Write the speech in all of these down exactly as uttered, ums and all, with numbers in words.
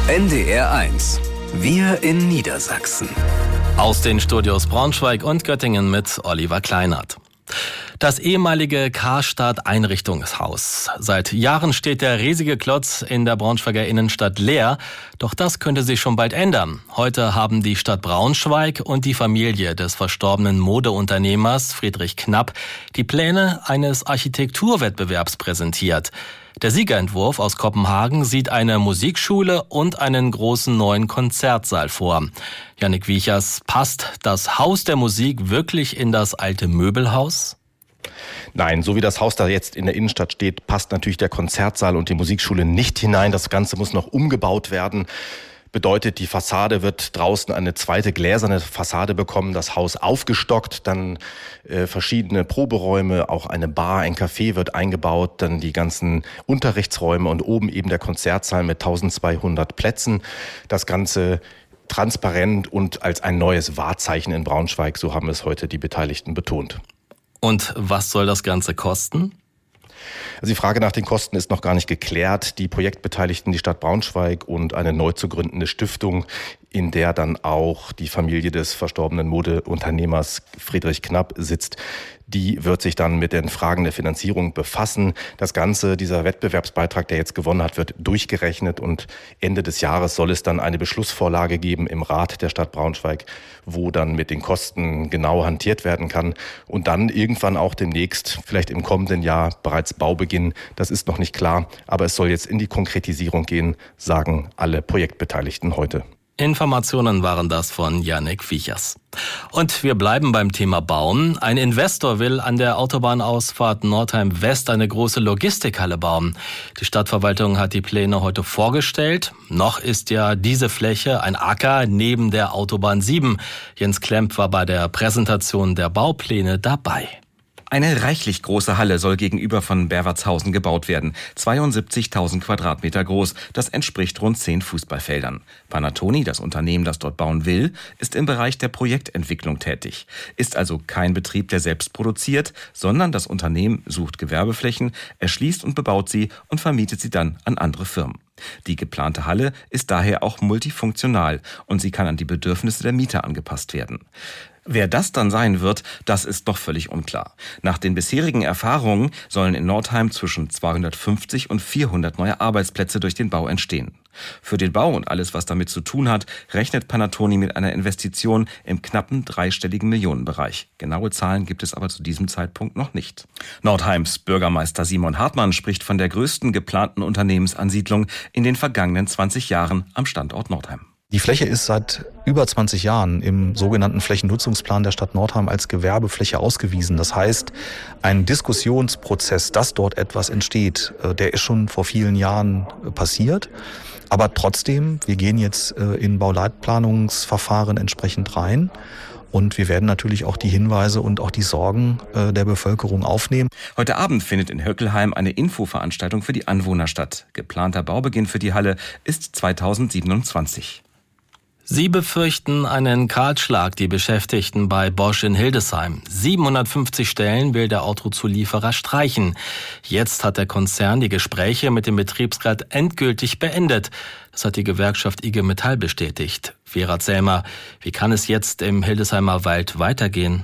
N D R eins. Wir in Niedersachsen. Aus den Studios Braunschweig und Göttingen mit Oliver Kleinert. Das ehemalige Karstadt-Einrichtungshaus. Seit Jahren steht der riesige Klotz in der Braunschweiger Innenstadt leer. Doch das könnte sich schon bald ändern. Heute haben die Stadt Braunschweig und die Familie des verstorbenen Modeunternehmers Friedrich Knapp die Pläne eines Architekturwettbewerbs präsentiert. Der Siegerentwurf aus Kopenhagen sieht eine Musikschule und einen großen neuen Konzertsaal vor. Jannik Wiechers, passt das Haus der Musik wirklich in das alte Möbelhaus? Nein, so wie das Haus da jetzt in der Innenstadt steht, passt natürlich der Konzertsaal und die Musikschule nicht hinein. Das Ganze muss noch umgebaut werden. Bedeutet, die Fassade wird draußen eine zweite gläserne Fassade bekommen, das Haus aufgestockt, dann äh, verschiedene Proberäume, auch eine Bar, ein Café wird eingebaut, dann die ganzen Unterrichtsräume und oben eben der Konzertsaal mit zwölfhundert Plätzen. Das Ganze transparent und als ein neues Wahrzeichen in Braunschweig, so haben es heute die Beteiligten betont. Und was soll das Ganze kosten? Also die Frage nach den Kosten ist noch gar nicht geklärt. Die Projektbeteiligten, die Stadt Braunschweig und eine neu zu gründende Stiftung, in der dann auch die Familie des verstorbenen Modeunternehmers Friedrich Knapp sitzt, die wird sich dann mit den Fragen der Finanzierung befassen. Das Ganze, dieser Wettbewerbsbeitrag, der jetzt gewonnen hat, wird durchgerechnet und Ende des Jahres soll es dann eine Beschlussvorlage geben im Rat der Stadt Braunschweig, wo dann mit den Kosten genau hantiert werden kann und dann irgendwann auch demnächst, vielleicht im kommenden Jahr, bereits Baubeginn. Das ist noch nicht klar, aber es soll jetzt in die Konkretisierung gehen, sagen alle Projektbeteiligten heute. Informationen waren das von Jannik Wiechers. Und wir bleiben beim Thema Bauen. Ein Investor will an der Autobahnausfahrt Nordheim West eine große Logistikhalle bauen. Die Stadtverwaltung hat die Pläne heute vorgestellt. Noch ist ja diese Fläche ein Acker neben der Autobahn sieben. Jens Klemp war bei der Präsentation der Baupläne dabei. Eine reichlich große Halle soll gegenüber von Berwartshausen gebaut werden. zweiundsiebzigtausend Quadratmeter groß. Das entspricht rund zehn Fußballfeldern. Panattoni, das Unternehmen, das dort bauen will, ist im Bereich der Projektentwicklung tätig. Ist also kein Betrieb, der selbst produziert, sondern das Unternehmen sucht Gewerbeflächen, erschließt und bebaut sie und vermietet sie dann an andere Firmen. Die geplante Halle ist daher auch multifunktional und sie kann an die Bedürfnisse der Mieter angepasst werden. Wer das dann sein wird, das ist noch völlig unklar. Nach den bisherigen Erfahrungen sollen in Nordheim zwischen zweihundertfünfzig und vierhundert neue Arbeitsplätze durch den Bau entstehen. Für den Bau und alles, was damit zu tun hat, rechnet Panattoni mit einer Investition im knappen dreistelligen Millionenbereich. Genaue Zahlen gibt es aber zu diesem Zeitpunkt noch nicht. Nordheims Bürgermeister Simon Hartmann spricht von der größten geplanten Unternehmensansiedlung in den vergangenen zwanzig Jahren am Standort Nordheim. Die Fläche ist seit über zwanzig Jahren im sogenannten Flächennutzungsplan der Stadt Nordheim als Gewerbefläche ausgewiesen. Das heißt, ein Diskussionsprozess, dass dort etwas entsteht, der ist schon vor vielen Jahren passiert. Aber trotzdem, wir gehen jetzt in Bauleitplanungsverfahren entsprechend rein. Und wir werden natürlich auch die Hinweise und auch die Sorgen der Bevölkerung aufnehmen. Heute Abend findet in Höckelheim eine Infoveranstaltung für die Anwohner statt. Geplanter Baubeginn für die Halle ist zweitausendsiebenundzwanzig. Sie befürchten einen Kahlschlag, die Beschäftigten bei Bosch in Hildesheim. siebenhundertfünfzig Stellen will der Autozulieferer streichen. Jetzt hat der Konzern die Gespräche mit dem Betriebsrat endgültig beendet. Das hat die Gewerkschaft I G Metall bestätigt. Vera Zellmer, wie kann es jetzt im Hildesheimer Wald weitergehen?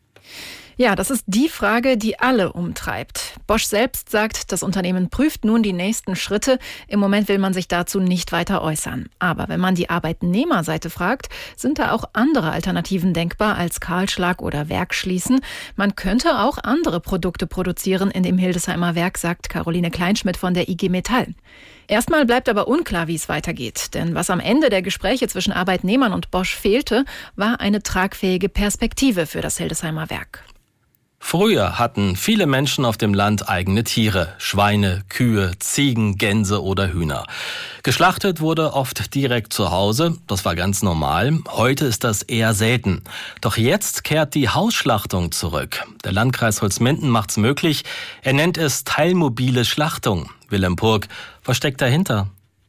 Ja, das ist die Frage, die alle umtreibt. Bosch selbst sagt, das Unternehmen prüft nun die nächsten Schritte. Im Moment will man sich dazu nicht weiter äußern. Aber wenn man die Arbeitnehmerseite fragt, sind da auch andere Alternativen denkbar als Kahlschlag oder Werk schließen. Man könnte auch andere Produkte produzieren in dem Hildesheimer Werk, sagt Caroline Kleinschmidt von der I G Metall. Erstmal bleibt aber unklar, wie es weitergeht. Denn was am Ende der Gespräche zwischen Arbeitnehmern und Bosch fehlte, war eine tragfähige Perspektive für das Hildesheimer Werk. Früher hatten viele Menschen auf dem Land eigene Tiere, Schweine, Kühe, Ziegen, Gänse oder Hühner. Geschlachtet wurde oft direkt zu Hause, das war ganz normal. Heute ist das eher selten. Doch jetzt kehrt die Hausschlachtung zurück. Der Landkreis Holzminden macht's möglich. Er nennt es teilmobile Schlachtung. Willem Purg, was steckt dahinter?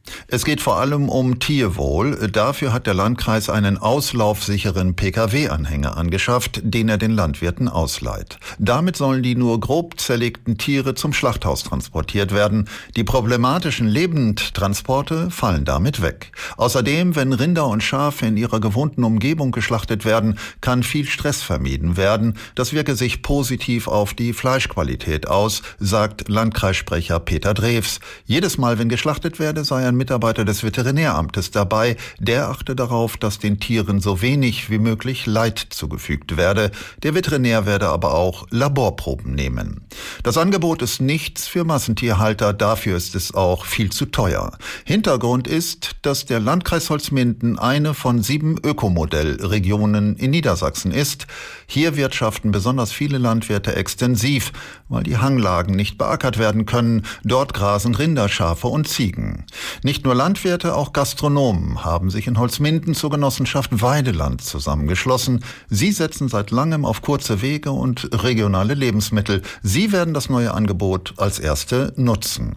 Es geht vor allem um Tierwohl. Dafür hat der Landkreis einen auslaufsicheren P K W-Anhänger angeschafft, den er den Landwirten ausleiht. Damit sollen die nur grob zerlegten Tiere zum Schlachthaus transportiert werden. Die problematischen Lebendtransporte fallen damit weg. Außerdem, wenn Rinder und Schafe in ihrer gewohnten Umgebung geschlachtet werden, kann viel Stress vermieden werden. Das wirke sich positiv auf die Fleischqualität aus, sagt Landkreissprecher Peter Drews. Jedes Mal, wenn geschlachtet werde, sei ein Mitarbeiter des Veterinäramtes dabei. Der achte darauf, dass den Tieren so wenig wie möglich Leid zugefügt werde. Der Veterinär werde aber auch Laborproben nehmen. Das Angebot ist nichts für Massentierhalter, dafür ist es auch viel zu teuer. Hintergrund ist, dass der Landkreis Holzminden eine von sieben Ökomodellregionen in Niedersachsen ist. Hier wirtschaften besonders viele Landwirte extensiv, weil die Hanglagen nicht beackert werden können. Dort grasen Rinder, Schafe und Ziegen. Nicht nur Landwirte, auch Gastronomen haben sich in Holzminden zur Genossenschaft Weideland zusammengeschlossen. Sie setzen seit langem auf kurze Wege und regionale Lebensmittel. Sie werden das neue Angebot als erste nutzen.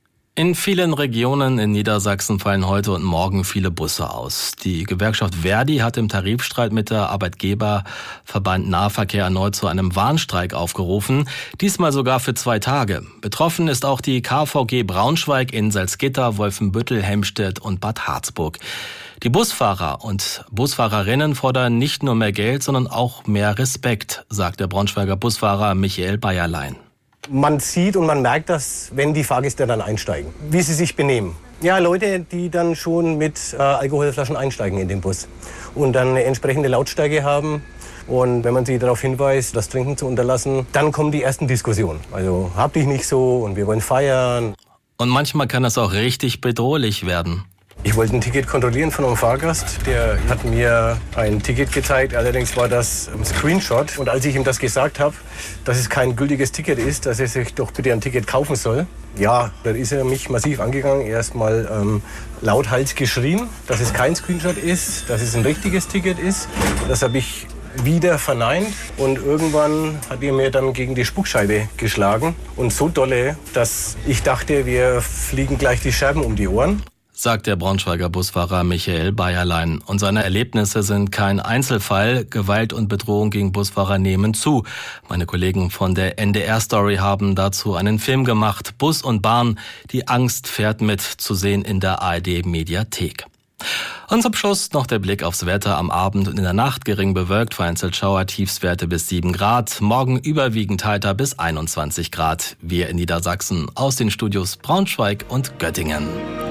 In vielen Regionen in Niedersachsen fallen heute und morgen viele Busse aus. Die Gewerkschaft Verdi hat im Tarifstreit mit der Arbeitgeberverband Nahverkehr erneut zu einem Warnstreik aufgerufen, diesmal sogar für zwei Tage. Betroffen ist auch die K V G Braunschweig in Salzgitter, Wolfenbüttel, Helmstedt und Bad Harzburg. Die Busfahrer und Busfahrerinnen fordern nicht nur mehr Geld, sondern auch mehr Respekt, sagt der Braunschweiger Busfahrer Michael Bayerlein. Man sieht und man merkt das, wenn die Fahrgäste dann einsteigen, wie sie sich benehmen. Ja, Leute, die dann schon mit äh, Alkoholflaschen einsteigen in den Bus und dann eine entsprechende Lautstärke haben. Und wenn man sie darauf hinweist, das Trinken zu unterlassen, dann kommen die ersten Diskussionen. Also, hab dich nicht so und wir wollen feiern. Und manchmal kann es auch richtig bedrohlich werden. Ich wollte ein Ticket kontrollieren von einem Fahrgast. Der hat mir ein Ticket gezeigt, allerdings war das ein Screenshot. Und als ich ihm das gesagt habe, dass es kein gültiges Ticket ist, dass er sich doch bitte ein Ticket kaufen soll, ja, dann ist er mich massiv angegangen. Erstmal ähm, lauthals geschrien, dass es kein Screenshot ist, dass es ein richtiges Ticket ist. Das habe ich wieder verneint und irgendwann hat er mir dann gegen die Spuckscheibe geschlagen. Und so dolle, dass ich dachte, wir fliegen gleich die Scherben um die Ohren. Sagt der Braunschweiger Busfahrer Michael Bayerlein. Und seine Erlebnisse sind kein Einzelfall. Gewalt und Bedrohung gegen Busfahrer nehmen zu. Meine Kollegen von der N D R-Story haben dazu einen Film gemacht. Bus und Bahn, die Angst fährt mit, zu sehen in der A R D-Mediathek. Und zum Schluss noch der Blick aufs Wetter. Am Abend und in der Nacht gering bewölkt, vereinzelt Schauer, Tiefstwerte bis sieben Grad. Morgen überwiegend heiter bis einundzwanzig Grad. Wir in Niedersachsen aus den Studios Braunschweig und Göttingen.